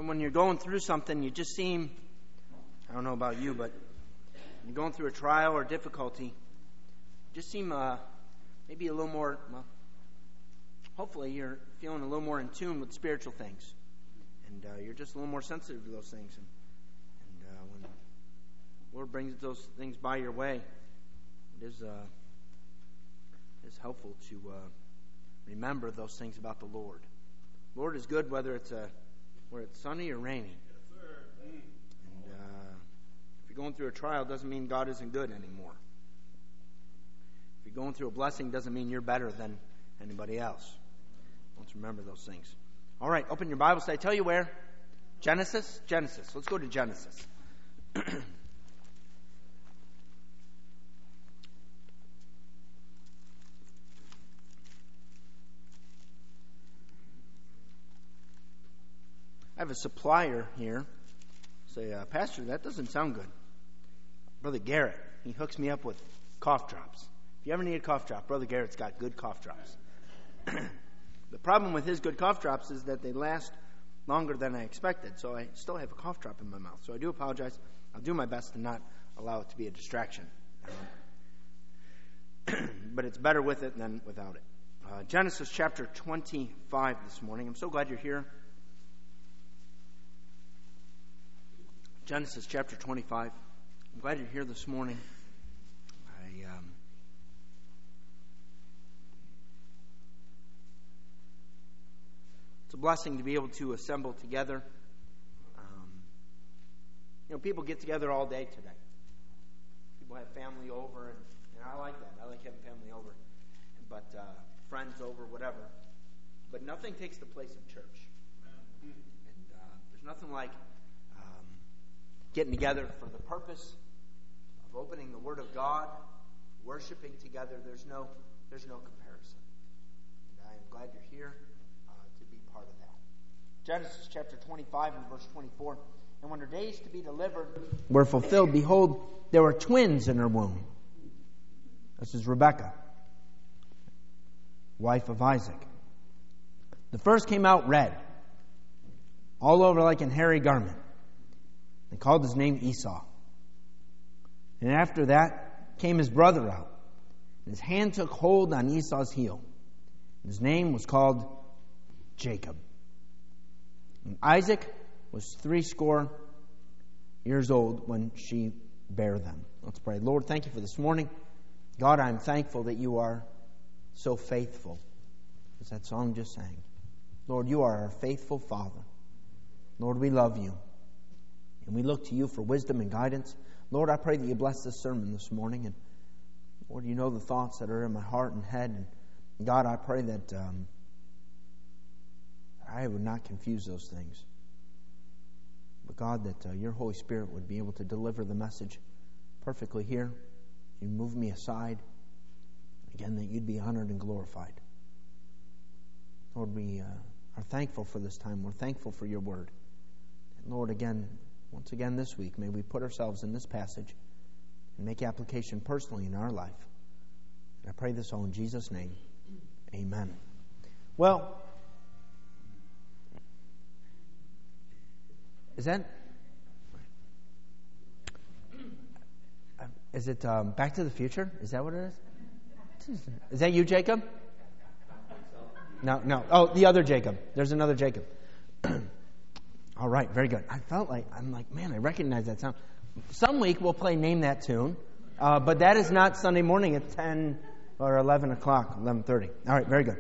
when you're going through something, you just seem, I don't know about you, but you're going through a trial or difficulty, you just seem maybe a little more, well, hopefully you're feeling a little more in tune with spiritual things. And you're just a little more sensitive to those things. And when the Lord brings those things by your way, it is helpful to remember those things about the Lord. The Lord is good whether it's sunny or rainy. And if you're going through a trial, it doesn't mean God isn't good anymore. If you're going through a blessing, it doesn't mean you're better than anybody else. Let's remember those things. All right, open your Bibles. Did I tell you where? Genesis? Genesis. Let's go to Genesis. I have a supplier here. Say, Pastor, that doesn't sound good. Brother Garrett, he hooks me up with cough drops. If you ever need a cough drop, Brother Garrett's got good cough drops. The problem with his good cough drops is that they last longer than I expected, so I still have a cough drop in my mouth. So I do apologize. I'll do my best to not allow it to be a distraction. But it's better with it than without it. Genesis chapter 25 this morning. I'm so glad you're here. Genesis chapter 25. I'm glad you're here this morning. It's a blessing to be able to assemble together. People get together all day today. People have family over, and I like that. I like having family over, but friends over, whatever. But nothing takes the place of church. And there's nothing like getting together for the purpose of opening the Word of God, worshiping together. There's no comparison. And I am glad you're here. Part of that. Genesis chapter 25 and verse 24. And when her days to be delivered were fulfilled, behold, there were twins in her womb. This is Rebekah, wife of Isaac. The first came out red, all over like an hairy garment. They called his name Esau. And after that came his brother out. And his hand took hold on Esau's heel. His name was called Jacob. And Isaac was 80 years old when she bare them. Let's pray. Lord, thank you for this morning. God, I'm thankful that you are so faithful, as that song just sang. Lord, you are our faithful Father. Lord, we love you. And we look to you for wisdom and guidance. Lord, I pray that you bless this sermon this morning. And Lord, you know the thoughts that are in my heart and head. And God, I pray that I would not confuse those things. But God, that your Holy Spirit would be able to deliver the message perfectly here. You move me aside. Again, that you'd be honored and glorified. Lord, we are thankful for this time. We're thankful for your word. And Lord, once again this week, may we put ourselves in this passage and make application personally in our life. And I pray this all in Jesus' name. Amen. Well, Is it Back to the Future? Is that what it is? Is that you, Jacob? No. Oh, the other Jacob. There's another Jacob. All right, very good. I'm like, man, I recognize that sound. Some week we'll play Name That Tune, but that is not Sunday morning at 10 or 11 o'clock, 11:30. All right, very good.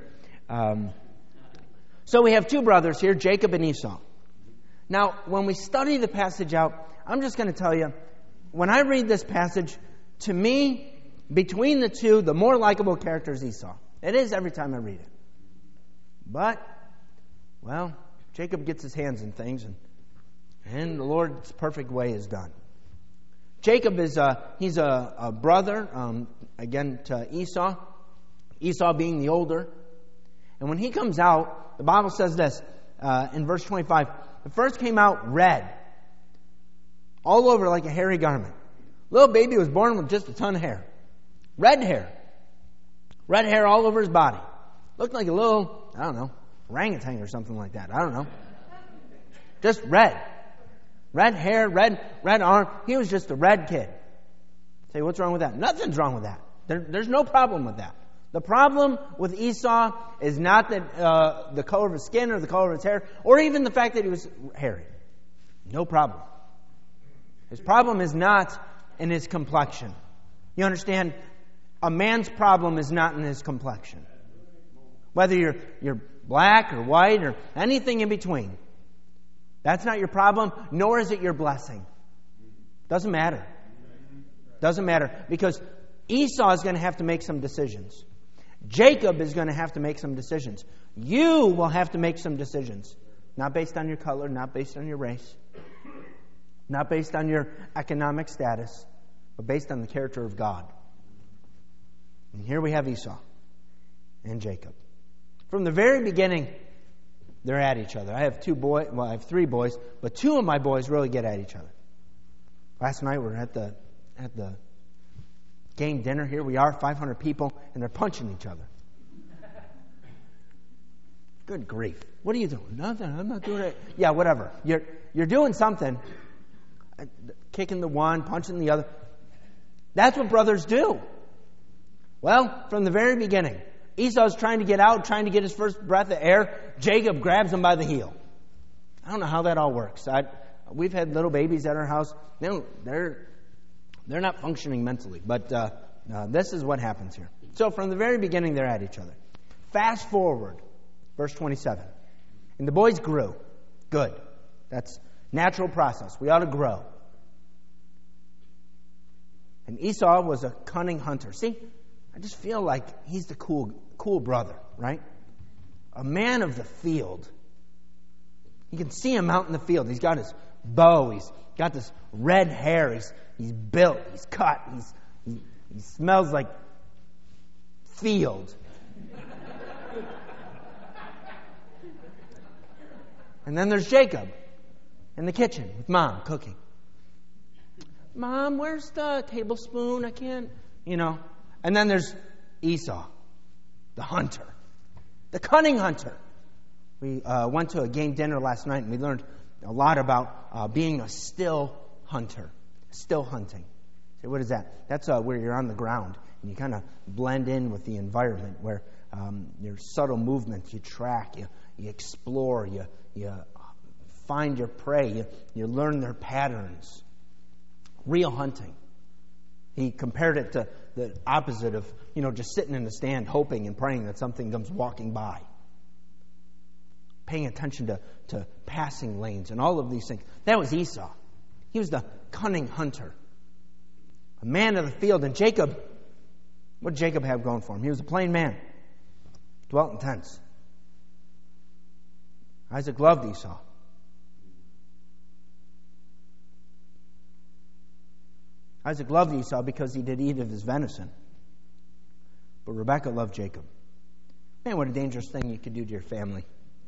So we have two brothers here, Jacob and Esau. Now, when we study the passage out, I'm just going to tell you, when I read this passage, to me, between the two, the more likable character is Esau. It is every time I read it. But, well, Jacob gets his hands in things, and the Lord's perfect way is done. Jacob he's a brother, again, to Esau. Esau being the older. And when he comes out, the Bible says this, in verse 25, the first came out red, all over like a hairy garment. Little baby was born with just a ton of hair. Red hair. Red hair all over his body. Looked like a little, orangutan or something like that. I don't know. Just red. Red hair, red arm. He was just a red kid. Say, what's wrong with that? Nothing's wrong with that. There's no problem with that. The problem with Esau is not that the color of his skin or the color of his hair, or even the fact that he was hairy. No problem. His problem is not in his complexion. You understand? A man's problem is not in his complexion. Whether you're black or white or anything in between. That's not your problem, nor is it your blessing. Doesn't matter. Doesn't matter. Because Esau is going to have to make some decisions. Jacob is going to have to make some decisions. You will have to make some decisions. Not based on your color, not based on your race, not based on your economic status, but based on the character of God. And here we have Esau and Jacob. From the very beginning, they're at each other. I have three boys, but two of my boys really get at each other. Last night we were at the game dinner. Here we are, 500 people, and they're punching each other. Good grief. What are you doing? Nothing. I'm not doing it. Yeah, whatever. You're doing something. Kicking the one, punching the other. That's what brothers do. Well, from the very beginning, Esau's trying to get out, trying to get his first breath of air. Jacob grabs him by the heel. I don't know how that all works. We've had little babies at our house. They're not functioning mentally, but this is what happens here. So from the very beginning, they're at each other. Fast forward, verse 27. And the boys grew. Good. That's natural process. We ought to grow. And Esau was a cunning hunter. See, I just feel like he's the cool brother, right? A man of the field. You can see him out in the field. He's got his bow. He's got this red hair. He's built. He's cut. He smells like field. And then there's Jacob in the kitchen with Mom cooking. Mom, where's the tablespoon? I can't, And then there's Esau, the hunter, the cunning hunter. We went to a game dinner last night and we learned a lot about being a still hunter, still hunting. Say, what is that? That's where you're on the ground and you kind of blend in with the environment, where your subtle movements, you track, you explore, you find your prey, you learn their patterns. Real hunting. He compared it to the opposite of, just sitting in the stand hoping and praying that something comes walking by. Paying attention to passing lanes and all of these things. That was Esau. He was the cunning hunter. A man of the field. And Jacob, what did Jacob have going for him? He was a plain man. Dwelt in tents. Isaac loved Esau. Isaac loved Esau because he did eat of his venison. But Rebekah loved Jacob. Man, what a dangerous thing you could do to your family.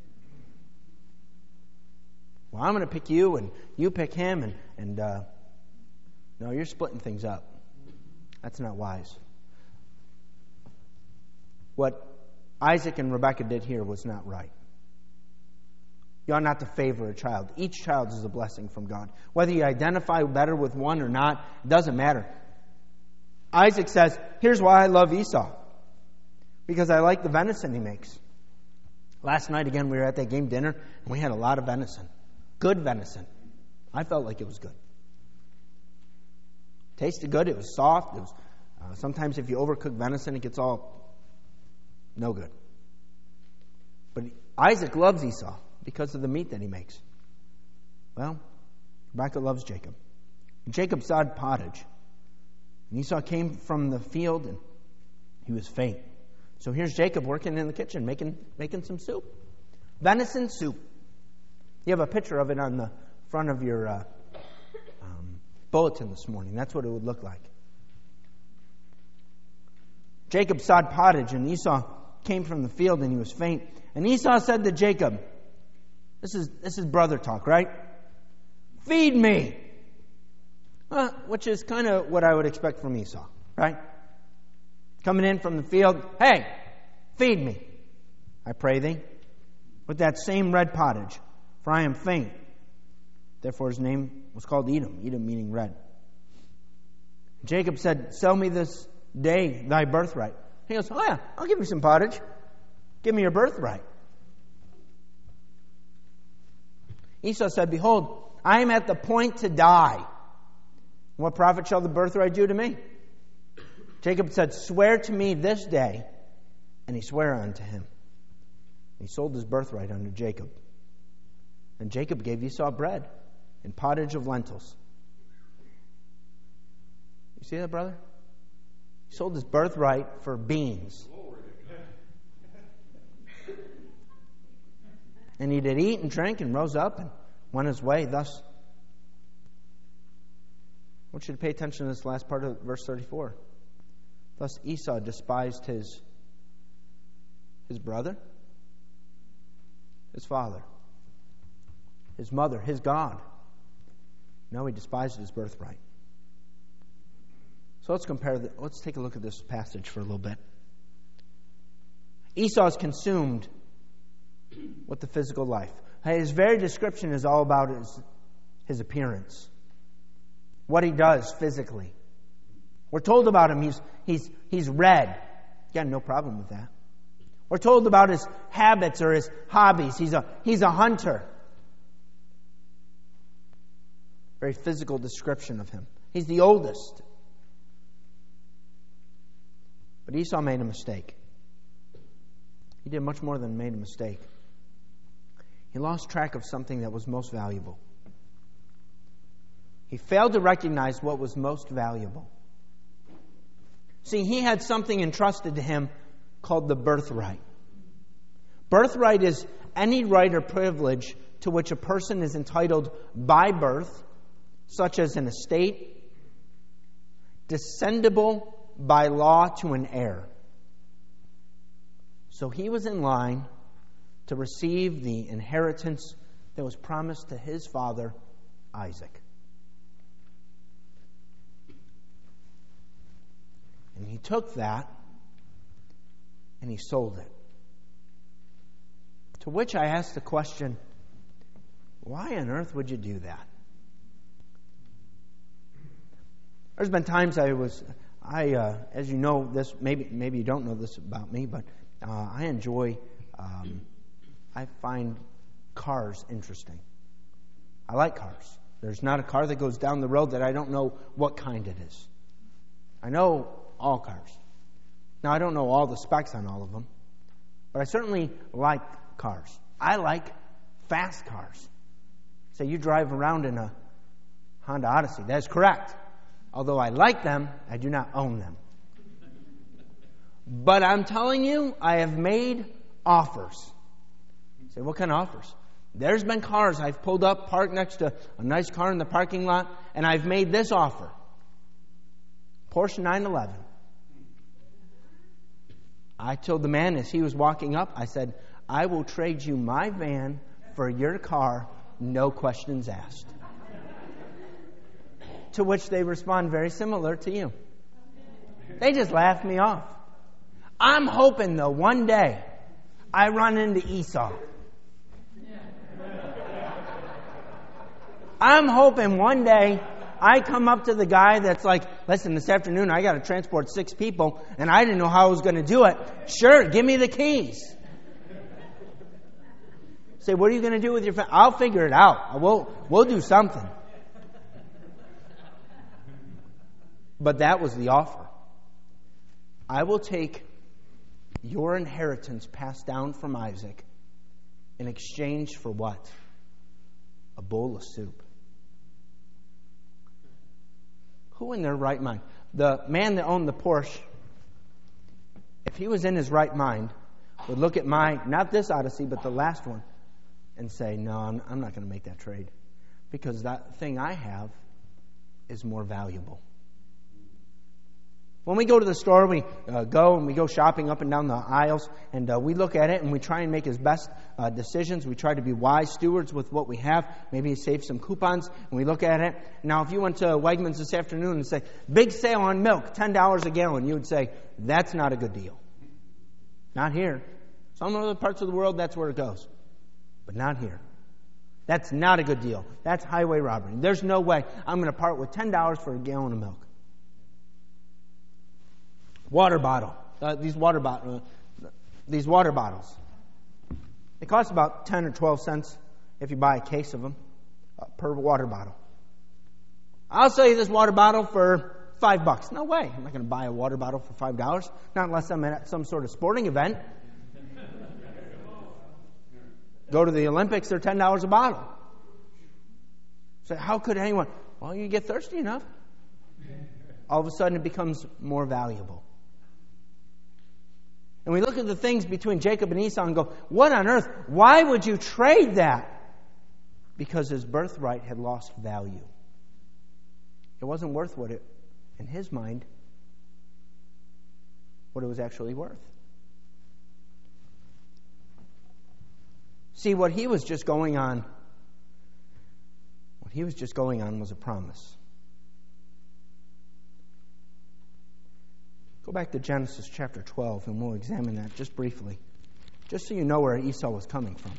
Well, I'm going to pick you and you pick him. And no, you're splitting things up. That's not wise. What Isaac and Rebekah did here was not right. You ought not to favor a child. Each child is a blessing from God. Whether you identify better with one or not, it doesn't matter. Isaac says, here's why I love Esau. Because I like the venison he makes. Last night, again, we were at that game dinner, and we had a lot of venison. Good venison. I felt like it was good. Tasted good. It was soft. It was. Sometimes if you overcook venison, it gets all no good. But Isaac loves Esau because of the meat that he makes. Well, Rebekah loves Jacob. And Jacob sawed pottage. And Esau came from the field and he was faint. So here's Jacob working in the kitchen, making some soup. Venison soup. You have a picture of it on the front of your bulletin this morning. That's what it would look like. Jacob sawed pottage and Esau came from the field and he was faint. And Esau said to Jacob, This is brother talk, right? Feed me. Which is kind of what I would expect from Esau, right? Coming in from the field, hey, feed me, I pray thee, with that same red pottage, for I am faint. Therefore his name was called Edom, Edom meaning red. Jacob said, sell me this day thy birthright. He goes, oh yeah, I'll give you some pottage. Give me your birthright. Esau said, behold, I am at the point to die. What profit shall the birthright do to me? Jacob said, swear to me this day. And he sware unto him. He sold his birthright unto Jacob. And Jacob gave Esau bread and pottage of lentils. You see that, brother? He sold his birthright for beans. And he did eat and drank and rose up and went his way. Thus, I want you to pay attention to this last part of verse 34. Thus Esau despised his brother, his father, his mother, his God. No, he despised his birthright. So let's take a look at this passage for a little bit. Esau is consumed with the physical life. His very description is all about his appearance. What he does physically. We're told about him, he's red. Yeah, no problem with that. We're told about his habits or his hobbies. He's a hunter. Very physical description of him. He's the oldest. But Esau made a mistake. He did much more than made a mistake. He lost track of something that was most valuable. He failed to recognize what was most valuable. See, he had something entrusted to him called the birthright. Birthright is any right or privilege to which a person is entitled by birth, such as an estate, descendable by law to an heir. So he was in line to receive the inheritance that was promised to his father, Isaac. And he took that and he sold it. To which I asked the question, why on earth would you do that? There's been times as you know this, maybe you don't know this about me, but I enjoy, I find cars interesting. I like cars. There's not a car that goes down the road that I don't know what kind it is. I know all cars. Now, I don't know all the specs on all of them, but I certainly like cars. I like fast cars. So you drive around in a Honda Odyssey. That is correct. Although I like them, I do not own them. But I'm telling you, I have made offers. You say, what kind of offers? There's been cars I've pulled up, parked next to a nice car in the parking lot, and I've made this offer. Porsche 911. I told the man as he was walking up, I said, I will trade you my van for your car, no questions asked. To which they respond very similar to you. They just laughed me off. I'm hoping, though, one day I run into Esau. I'm hoping one day I come up to the guy that's like, listen, this afternoon I got to transport 6 people, and I didn't know how I was going to do it. Sure, give me the keys. Say, what are you going to do with your family? I'll figure it out. We'll do something. But that was the offer. I will take your inheritance passed down from Isaac in exchange for what? A bowl of soup. Who in their right mind? The man that owned the Porsche, if he was in his right mind, would look at not this Odyssey, but the last one, and say, no, I'm not going to make that trade. Because that thing I have is more valuable. When we go to the store, we go shopping up and down the aisles, and we look at it and we try and make his best decisions. We try to be wise stewards with what we have. Maybe save some coupons, and we look at it. Now, if you went to Wegmans this afternoon and say, big sale on milk, $10 a gallon, you would say, that's not a good deal. Not here. Some other parts of the world, that's where it goes. But not here. That's not a good deal. That's highway robbery. There's no way I'm going to part with $10 for a gallon of milk. Water bottle. These water bottles. They cost about 10 or 12 cents if you buy a case of them per water bottle. I'll sell you this water bottle for $5. No way. I'm not going to buy a water bottle for $5. Not unless I'm at some sort of sporting event. Go to the Olympics, they're $10 a bottle. So how could anyone? Well, you get thirsty enough. All of a sudden it becomes more valuable. And we look at the things between Jacob and Esau and go, what on earth? Why would you trade that? Because his birthright had lost value. It wasn't worth what it, in his mind, what it was actually worth. See, what he was just going on was a promise. Go back to Genesis chapter 12 and we'll examine that just briefly, just so you know where Esau was coming from.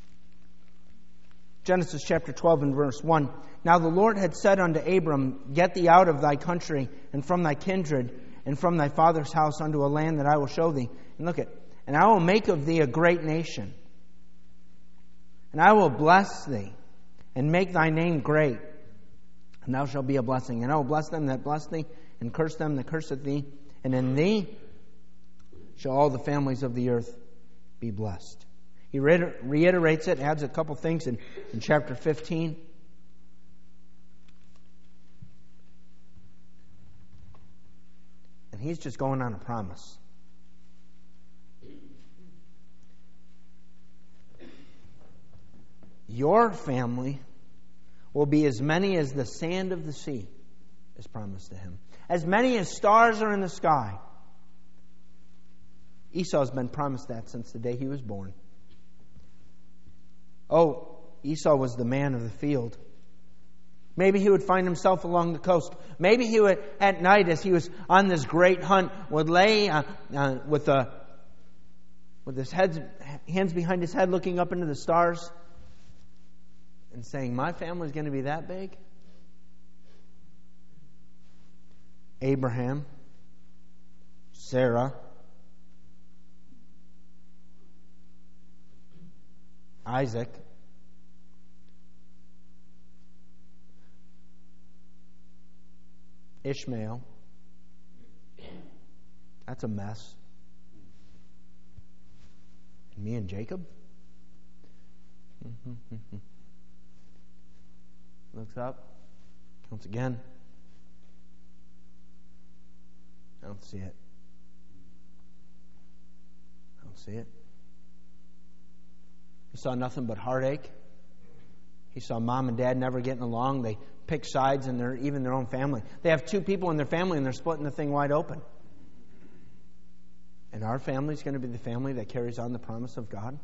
Genesis chapter 12 and verse 1. Now the Lord had said unto Abram, Get thee out of thy country and from thy kindred and from thy father's house unto a land that I will show thee. And look at, and I will make of thee a great nation. And I will bless thee and make thy name great. And thou shalt be a blessing. And I will bless them that bless thee and curse them that curseth thee. And in thee shall all the families of the earth be blessed. He reiterates it, adds a couple things in chapter 15. And he's just going on a promise. Your family will be as many as the sand of the sea, is promised to him. As many as stars are in the sky. Esau's been promised that since the day he was born. Oh, Esau was the man of the field. Maybe he would find himself along the coast. Maybe he would, at night, as he was on this great hunt, would lay with his hands behind his head, looking up into the stars, and saying, "My family is going to be that big." Abraham, Sarah, Isaac, Ishmael. That's a mess. And me and Jacob? Looks up, counts again. I don't see it. I don't see it. He saw nothing but heartache. He saw mom and dad never getting along. They pick sides in even their own family. They have two people in their family and they're splitting the thing wide open. And our family is going to be the family that carries on the promise of God.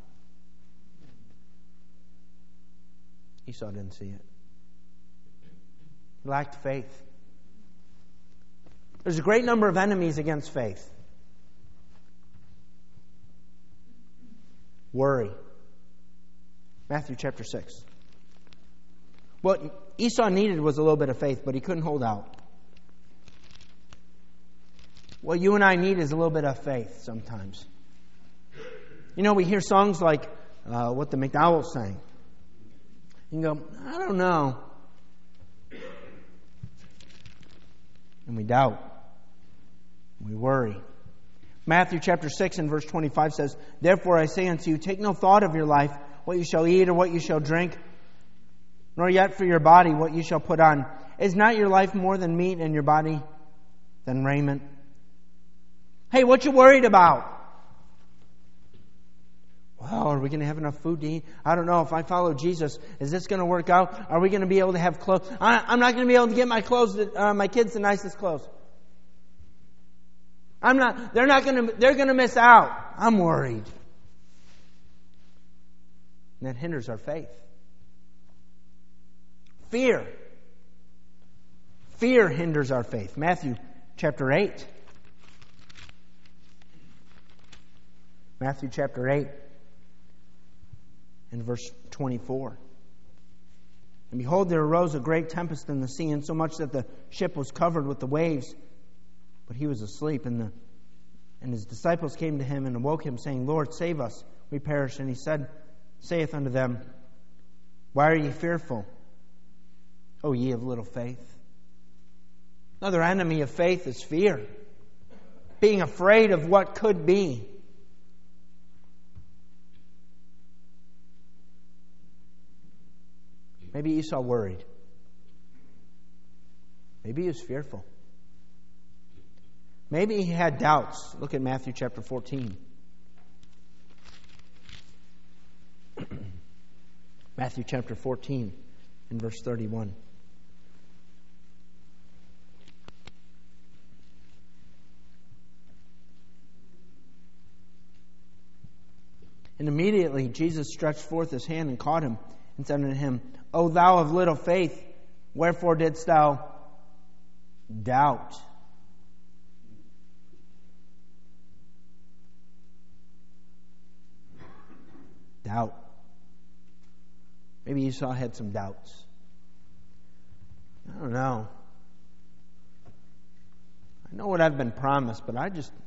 Esau didn't see it. He lacked faith. There's a great number of enemies against faith. Worry. Matthew chapter 6. What Esau needed was a little bit of faith, but he couldn't hold out. What you and I need is a little bit of faith sometimes. You know, we hear songs like what the McDowells sang. You can go, I don't know. And we doubt. We worry. Matthew chapter 6 and verse 25 says, Therefore I say unto you, take no thought of your life, what you shall eat or what you shall drink, nor yet for your body what you shall put on. Is not your life more than meat and your body than raiment? Hey, what you worried about? Well, are we going to have enough food to eat? I don't know. If I follow Jesus, is this going to work out? Are we going to be able to have clothes? I'm not going to be able to get my kids the nicest clothes. They're going to miss out. I'm worried. And that hinders our faith. Fear hinders our faith. Matthew chapter 8. Matthew chapter 8 and verse 24. And behold, there arose a great tempest in the sea, insomuch that the ship was covered with the waves. But he was asleep, and his disciples came to him and awoke him, saying, Lord, save us, we perish. And he saith unto them, Why are ye fearful, O ye of little faith? Another enemy of faith is fear. Being afraid of what could be. Maybe Esau worried. Maybe he was fearful. Maybe he had doubts. Look at Matthew chapter 14. Matthew chapter 14 and verse 31. And immediately Jesus stretched forth his hand and caught him and said unto him, O thou of little faith, wherefore didst thou doubt? Doubt. Maybe Esau had some doubts. I don't know. I know what I've been promised, but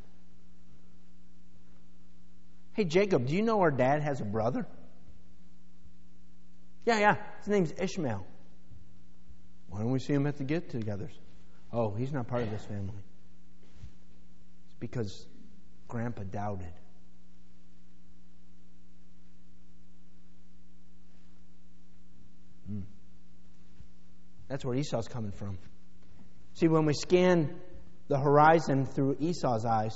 Hey, Jacob, do you know our dad has a brother? Yeah. His name's Ishmael. Why don't we see him at the get-togethers? Oh, he's not part of this family. It's because Grandpa doubted. That's where Esau's coming from. See, when we scan the horizon through Esau's eyes,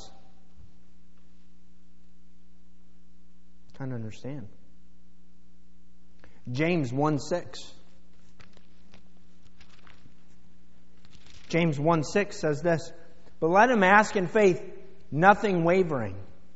it's trying to understand. James 1:6. James 1:6 says this, But let him ask in faith, nothing wavering.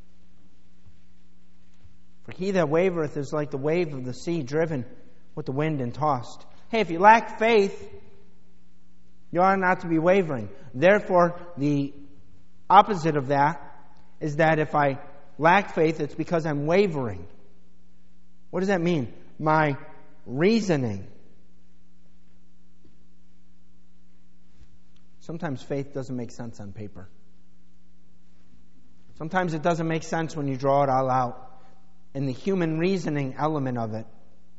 For he that wavereth is like the wave of the sea, driven with the wind and tossed. Hey, if you lack faith, you ought not to be wavering. Therefore, the opposite of that is that if I lack faith, it's because I'm wavering. What does that mean? My reasoning. Sometimes faith doesn't make sense on paper. Sometimes it doesn't make sense when you draw it all out. And the human reasoning element of it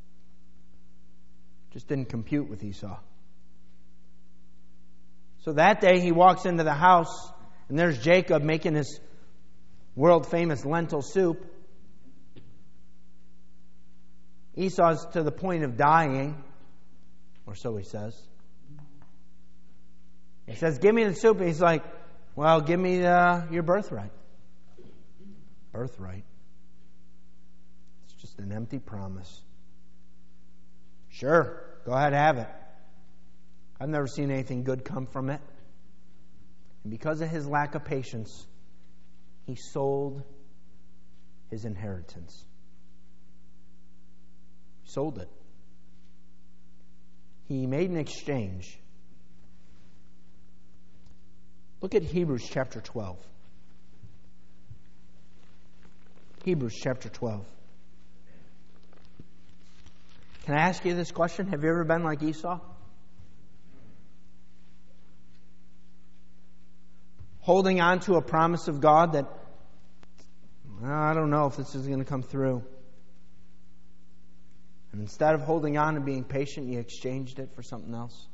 just didn't compute with Esau. So that day he walks into the house and there's Jacob making his world famous lentil soup. Esau's to the point of dying, or so he says. He says, give me the soup. And he's like, well, give me your birthright. Birthright. It's just an empty promise. Sure, go ahead, have it. I've never seen anything good come from it. And because of his lack of patience, he sold his inheritance. He sold it. He made an exchange. Look at Hebrews chapter 12. Hebrews chapter 12. Can I ask you this question? Have you ever been like Esau? Holding on to a promise of God that, I don't know if this is going to come through. And instead of holding on and being patient, you exchanged it for something else.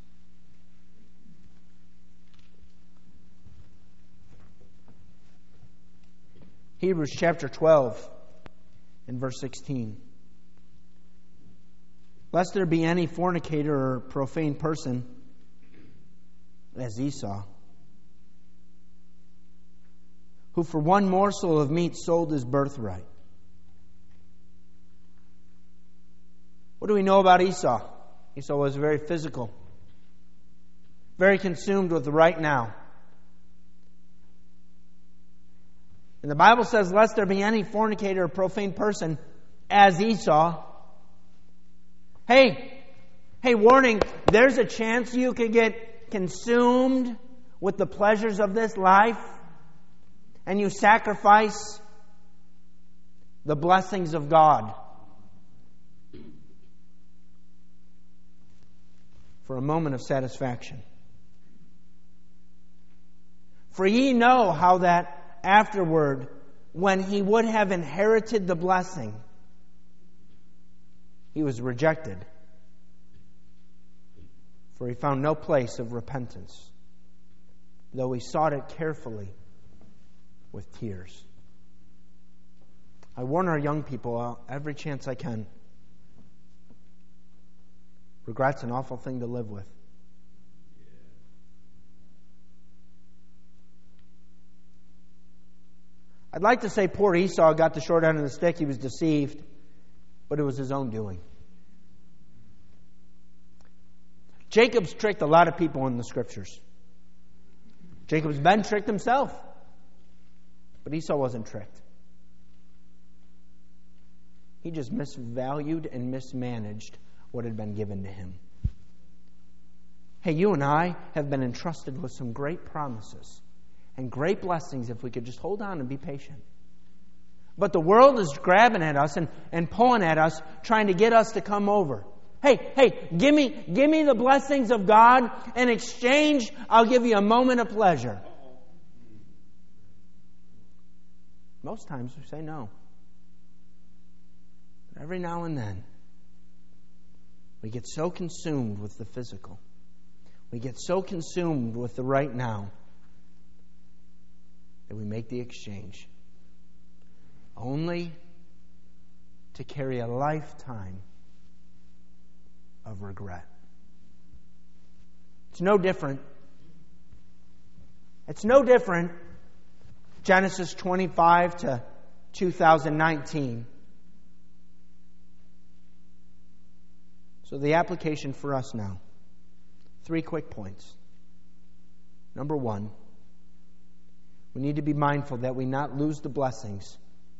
Hebrews chapter 12 and verse 16. Lest there be any fornicator or profane person, as Esau, who for one morsel of meat sold his birthright. What do we know about Esau? Esau was very physical, very consumed with the right now. And the Bible says, lest there be any fornicator or profane person as Esau. Hey, warning, there's a chance you could get consumed with the pleasures of this life and you sacrifice the blessings of God. for a moment of satisfaction. For ye know how that afterward, when he would have inherited the blessing, he was rejected, for he found no place of repentance, though he sought it carefully with tears. I warn our young people every chance I can. Regret's an awful thing to live with. I'd like to say poor Esau got the short end of the stick. He was deceived, but it was his own doing. Jacob's tricked a lot of people in the Scriptures. Jacob's been tricked himself, but Esau wasn't tricked. He just misvalued and mismanaged what had been given to him. Hey, you and I have been entrusted with some great promises and great blessings if we could just hold on and be patient. But the world is grabbing at us and pulling at us, trying to get us to come over. Hey, give me the blessings of God. In exchange, I'll give you a moment of pleasure. Most times we say no. But every now and then, we get so consumed with the physical. We get so consumed with the right now that we make the exchange, only to carry a lifetime of regret. It's no different. Genesis 25 to 2019. So the application for us now. 3 quick points. Number 1, we need to be mindful that we not lose the blessings.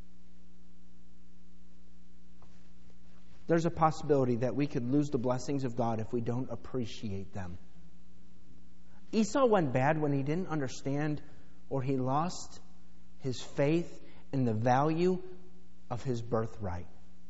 There's a possibility that we could lose the blessings of God if we don't appreciate them. Esau went bad when he didn't understand, or he lost his faith in the value of his birthright.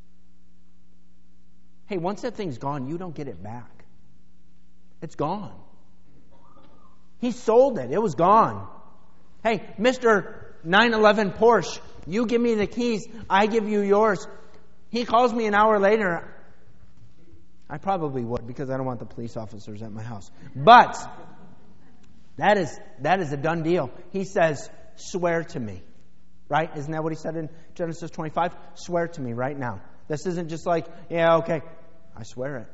Hey, once that thing's gone, you don't get it back. It's gone. He sold it. It was gone. Hey, Mr. 911 Porsche, you give me the keys, I give you yours. He calls me an hour later. I probably would, because I don't want the police officers at my house. But that is a done deal. He says, swear to me. Right? Isn't that what he said in Genesis 25? Swear to me right now. This isn't just like, yeah, okay, I swear it.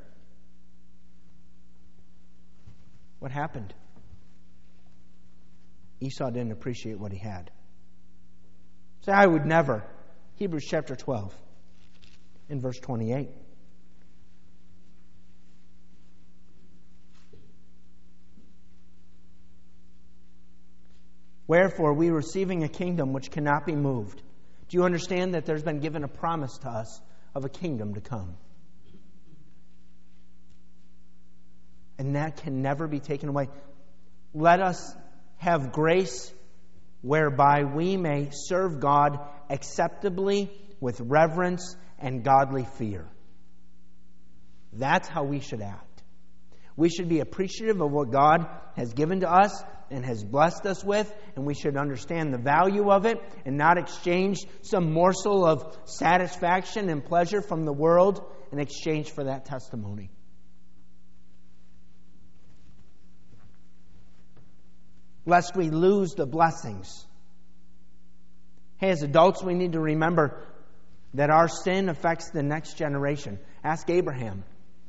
What happened? Esau didn't appreciate what he had. Say, I would never. Hebrews chapter 12, in verse 28. Wherefore, we receiving a kingdom which cannot be moved. Do you understand that there's been given a promise to us of a kingdom to come? And that can never be taken away. Let us have grace whereby we may serve God acceptably with reverence and godly fear. That's how we should act. We should be appreciative of what God has given to us and has blessed us with, and we should understand the value of it and not exchange some morsel of satisfaction and pleasure from the world in exchange for that testimony. Lest we lose the blessings. Hey, as adults, we need to remember that our sin affects the next generation. Ask Abraham.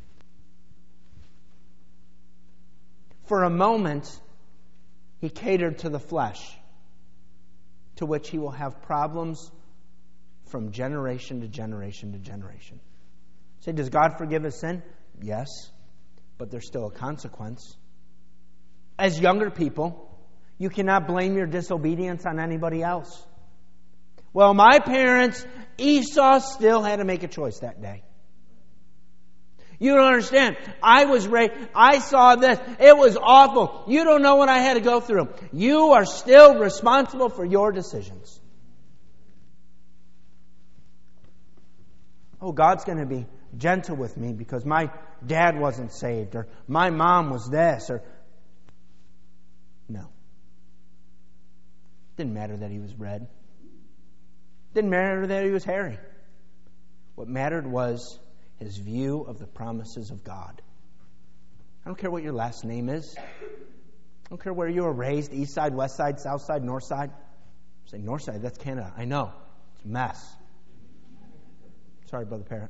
For a moment, he catered to the flesh, to which he will have problems from generation to generation to generation. Say, does God forgive his sin? Yes, but there's still a consequence. As younger people, you cannot blame your disobedience on anybody else. Well, my parents, Esau still had to make a choice that day. You don't understand. I was raised. I saw this. It was awful. You don't know what I had to go through. You are still responsible for your decisions. Oh, God's going to be gentle with me because my dad wasn't saved, or my mom was this, or... No. Didn't matter that he was red. Didn't matter that he was hairy. What mattered was his view of the promises of God. I don't care what your last name is. I don't care where you were raised, east side, west side, south side, north side. I say north side, that's Canada. I know. It's a mess. Sorry, Brother Parrott.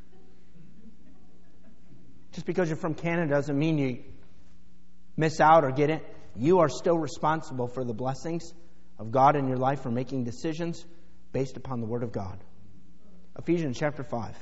Just because you're from Canada doesn't mean you miss out or get it. You are still responsible for the blessings of God in your life, for making decisions based upon the Word of God. Ephesians chapter 5.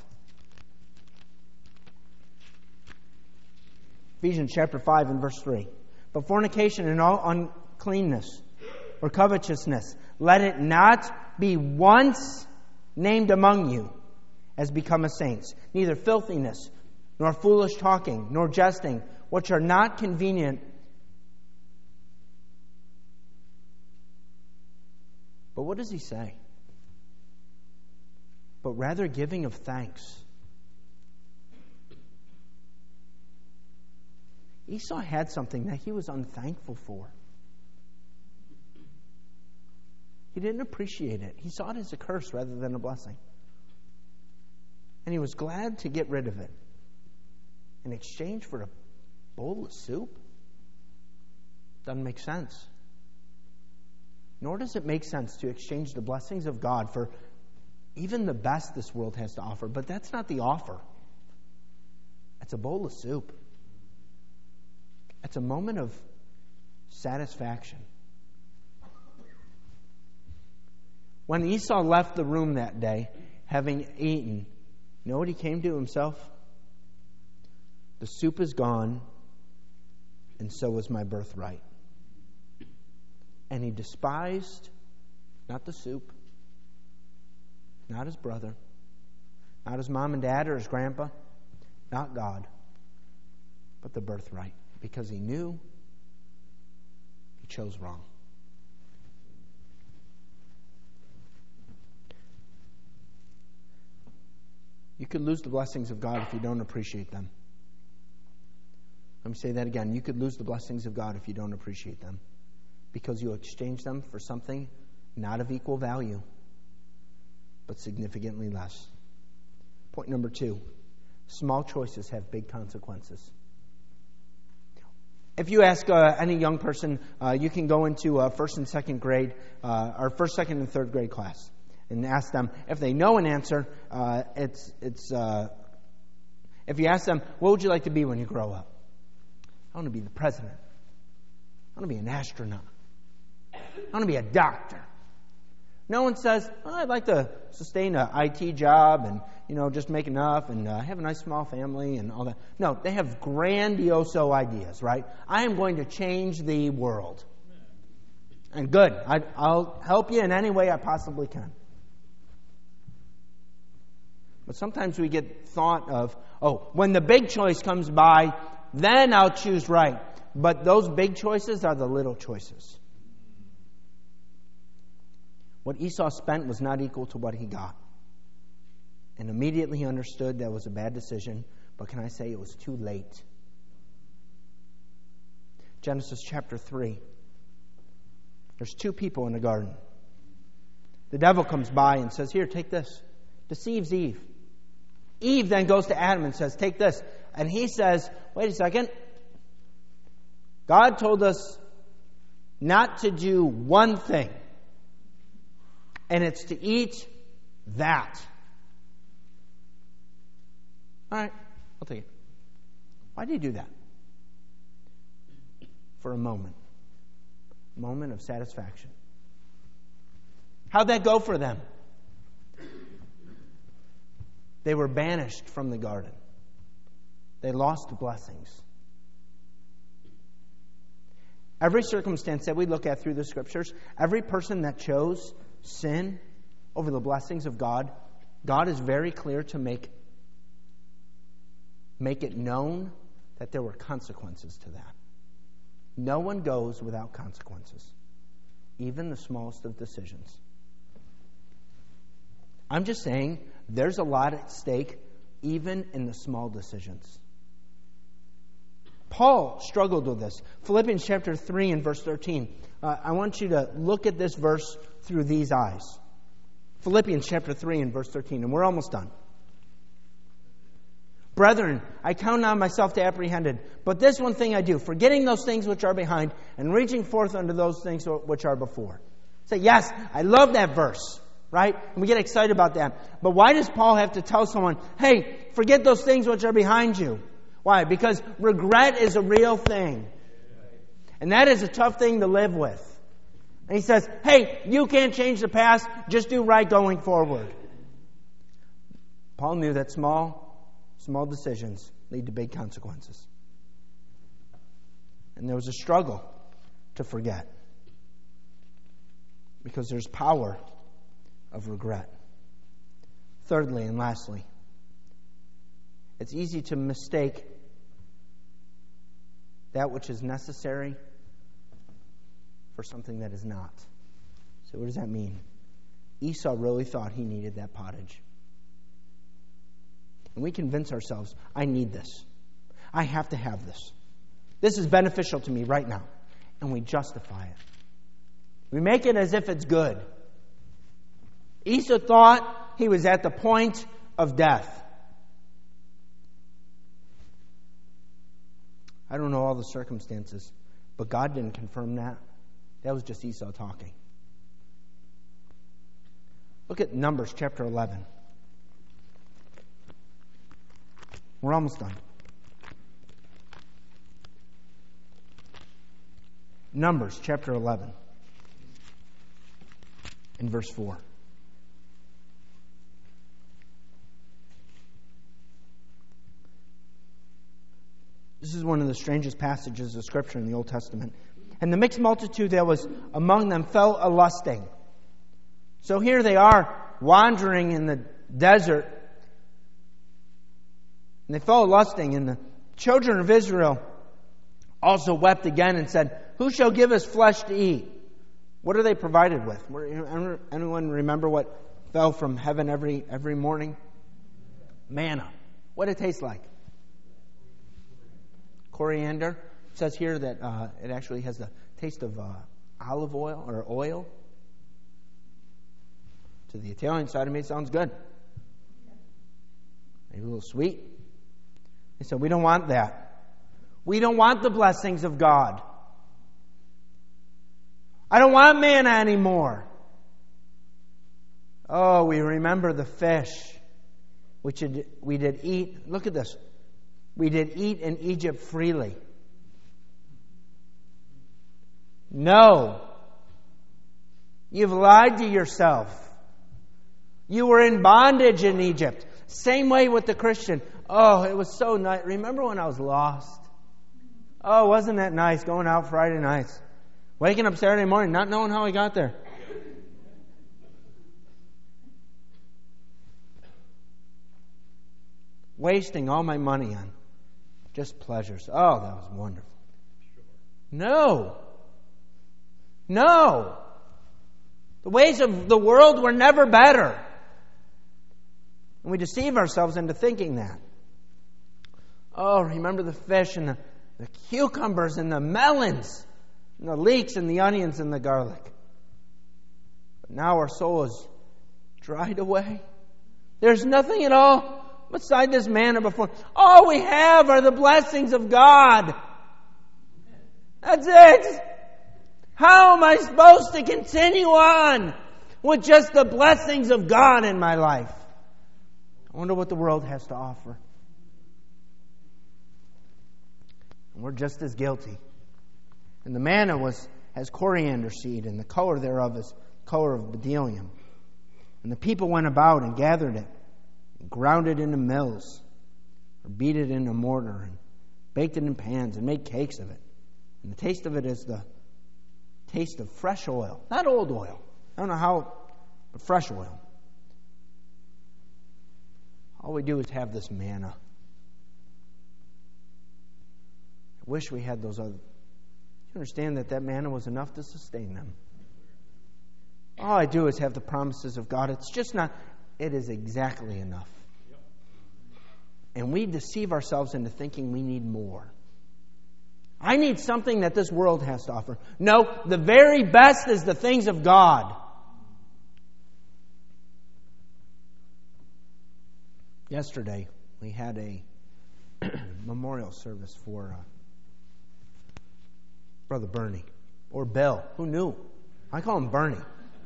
Ephesians chapter 5 and verse 3. But fornication and all uncleanness or covetousness, let it not be once named among you as becometh saints, neither filthiness, nor foolish talking, nor jesting, which are not convenient, but what does he say? But rather giving of thanks. Esau had something that he was unthankful for. He didn't appreciate it. He saw it as a curse rather than a blessing. And he was glad to get rid of it in exchange for a bowl of soup. Doesn't make sense. Nor does it make sense to exchange the blessings of God for even the best this world has to offer. But that's not the offer. It's a bowl of soup. It's a moment of satisfaction. When Esau left the room that day, having eaten, you know what he came to himself? The soup is gone, and so is my birthright. And he despised not the soup, not his brother, not his mom and dad or his grandpa, not God, but the birthright, because he knew he chose wrong. You could lose the blessings of God if you don't appreciate them. Let me say that again. You could lose the blessings of God if you don't appreciate them, because you exchange them for something not of equal value, but significantly less. Point number 2, small choices have big consequences. If you ask any young person, you can go into first and second grade, or first, second, and third grade class, and ask them if they know an answer. If you ask them, what would you like to be when you grow up? I want to be the president. I want to be an astronaut. I want to be a doctor. No one says, I'd like to sustain an IT job and, just make enough and have a nice small family and all that. No, they have grandioso ideas, right? I am going to change the world. And good. I'll help you in any way I possibly can. But sometimes we get thought of, when the big choice comes by, then I'll choose right. But those big choices are the little choices. What Esau spent was not equal to what he got. And immediately he understood that was a bad decision. But can I say it was too late? Genesis chapter 3. There's 2 people in the garden. The devil comes by and says, here, take this. Deceives Eve. Eve then goes to Adam and says, take this. And he says, wait a second. God told us not to do one thing. And it's to eat that. All right, I'll take it. Why did he do that? For a moment. A moment of satisfaction. How'd that go for them? They were banished from the garden. They lost blessings. Every circumstance that we look at through the Scriptures, every person that chose sin over the blessings of God, God is very clear to make it known that there were consequences to that. No one goes without consequences, even the smallest of decisions. I'm just saying there's a lot at stake even in the small decisions. Paul struggled with this. Philippians chapter 3 and verse 13. I want you to look at this verse through these eyes. Philippians chapter 3 and verse 13. And we're almost done. Brethren, I count not myself to apprehended, but this one thing I do, forgetting those things which are behind and reaching forth unto those things which are before. Say, yes, I love that verse, right? And we get excited about that. But why does Paul have to tell someone, hey, forget those things which are behind you? Why? Because regret is a real thing. And that is a tough thing to live with. And he says, hey, you can't change the past, just do right going forward. Paul knew that small decisions lead to big consequences. And there was a struggle to forget. Because there's power of regret. Thirdly and lastly, it's easy to mistake that which is necessary for something that is not. So what does that mean? Esau really thought he needed that pottage. And we convince ourselves, I need this. I have to have this. This is beneficial to me right now. And we justify it. We make it as if it's good. Esau thought he was at the point of death. I don't know all the circumstances, but God didn't confirm that. That was just Esau talking. Look at Numbers chapter 11. We're almost done. Numbers chapter 11 and verse 4. This is one of the strangest passages of Scripture in the Old Testament. And the mixed multitude that was among them fell a-lusting. So here they are wandering in the desert. And they fell a-lusting. And the children of Israel also wept again and said, who shall give us flesh to eat? What are they provided with? Anyone remember what fell from heaven every morning? Manna. What did it taste like? Coriander. It says here that it actually has the taste of olive oil or oil. To the Italian side of me, it sounds good. Maybe a little sweet. They said, we don't want that. We don't want the blessings of God. I don't want manna anymore. Oh, we remember the fish which we did eat. Look at this. We did eat in Egypt freely. No. You've lied to yourself. You were in bondage in Egypt. Same way with the Christian. Oh, it was so nice. Remember when I was lost? Oh, wasn't that nice going out Friday nights? Waking up Saturday morning, not knowing how I got there. Wasting all my money on just pleasures. Oh, that was wonderful. No. The ways of the world were never better. And we deceive ourselves into thinking that. Oh, remember the fish and the cucumbers and the melons and the leeks and the onions and the garlic. But now our soul is dried away. There's nothing at all beside this manna before. All we have are the blessings of God. That's it. How am I supposed to continue on with just the blessings of God in my life? I wonder what the world has to offer. And we're just as guilty. And the manna has coriander seed, and the color thereof is color of bdellium. And the people went about and gathered it, and ground it into mills, or beat it into mortar, and baked it in pans, and made cakes of it. And the taste of it is the taste of fresh oil, not old oil. I don't know how, but fresh oil. All we do is have this manna. I wish we had those other. You understand that manna was enough to sustain them. All I do is have the promises of God. It's just not. It is exactly enough. and we deceive ourselves into thinking we need more. I need something that this world has to offer. No, the very best is the things of God. Yesterday, we had a memorial service for Brother Bernie. Or Bill. Who knew? I call him Bernie.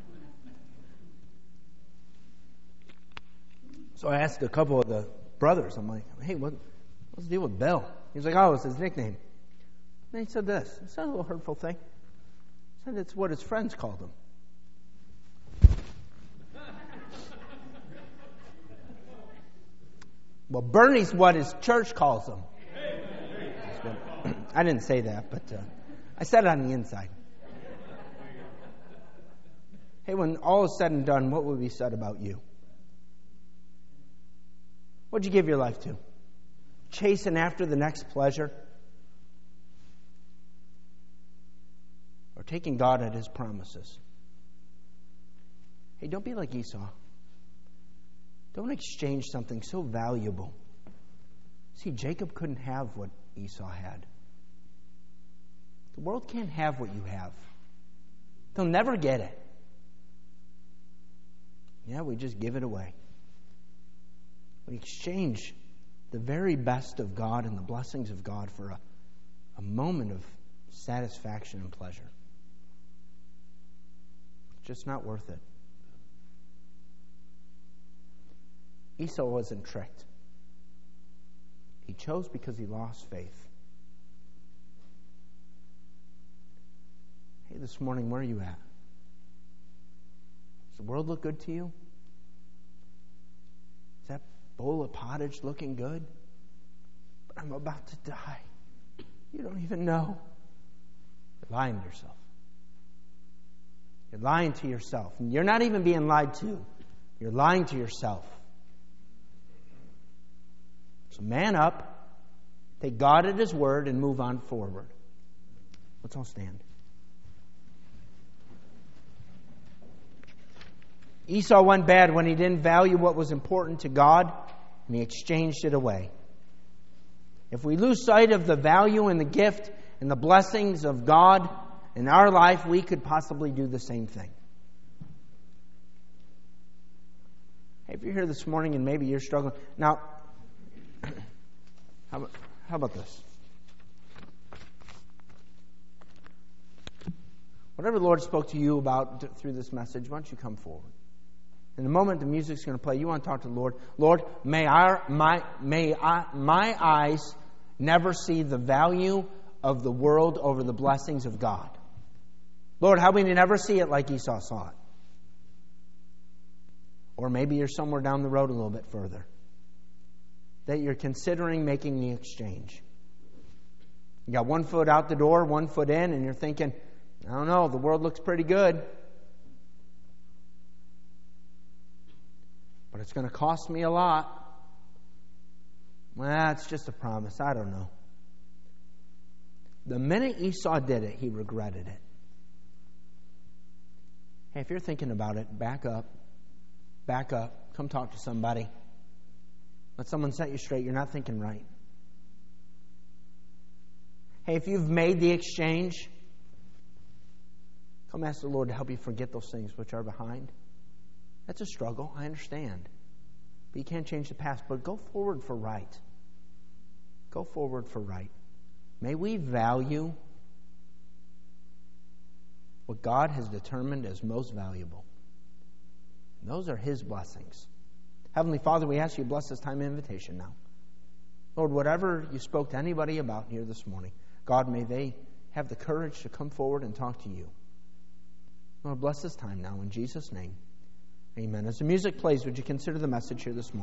So I asked a couple of the brothers, I'm like, hey, what's the deal with Bill? He's like, oh, it's his nickname. And he said this. It's not a little hurtful thing. He said it's what his friends called him. Well, Bernie's what his church calls him. I didn't say that, but I said it on the inside. Hey, when all is said and done, what will be said about you? What'd you give your life to? Chasing after the next pleasure? Or taking God at His promises? Hey, don't be like Esau. Don't exchange something so valuable. See, Jacob couldn't have what Esau had. The world can't have what you have. They'll never get it. Yeah, we just give it away. We exchange the very best of God and the blessings of God for a moment of satisfaction and pleasure. It's just not worth it. Esau wasn't tricked. He chose because he lost faith. Hey, this morning, where are you at? Does the world look good to you? Is that bowl of pottage looking good? But I'm about to die. You don't even know. You're lying to yourself. You're lying to yourself. And you're not even being lied to. You're lying to yourself. So man up, take God at His word, and move on forward. Let's all stand. Esau went bad when he didn't value what was important to God, and he exchanged it away. If we lose sight of the value and the gift and the blessings of God in our life, we could possibly do the same thing. Hey, if you're here this morning and maybe you're struggling. Now, how about this? Whatever the Lord spoke to you about through this message, why don't you come forward? In the moment the music's going to play, you want to talk to the Lord. Lord, may my eyes never see the value of the world over the blessings of God. Lord, help me to never see it like Esau saw it. Or maybe you're somewhere down the road a little bit further, that you're considering making the exchange. You got one foot out the door, one foot in, and you're thinking, I don't know, the world looks pretty good, but it's going to cost me a lot. Well, it's just a promise. I don't know. The minute Esau did it, he regretted it. Hey, if you're thinking about it, back up. Back up. Come talk to somebody. Let someone set you straight. You're not thinking right. Hey, if you've made the exchange, come ask the Lord to help you forget those things which are behind. That's a struggle, I understand. But you can't change the past. But go forward for right. Go forward for right. May we value what God has determined as most valuable. And those are His blessings. Heavenly Father, we ask you to bless this time of invitation now. Lord, whatever you spoke to anybody about here this morning, God, may they have the courage to come forward and talk to you. Lord, bless this time now in Jesus' name. Amen. As the music plays, would you consider the message here this morning?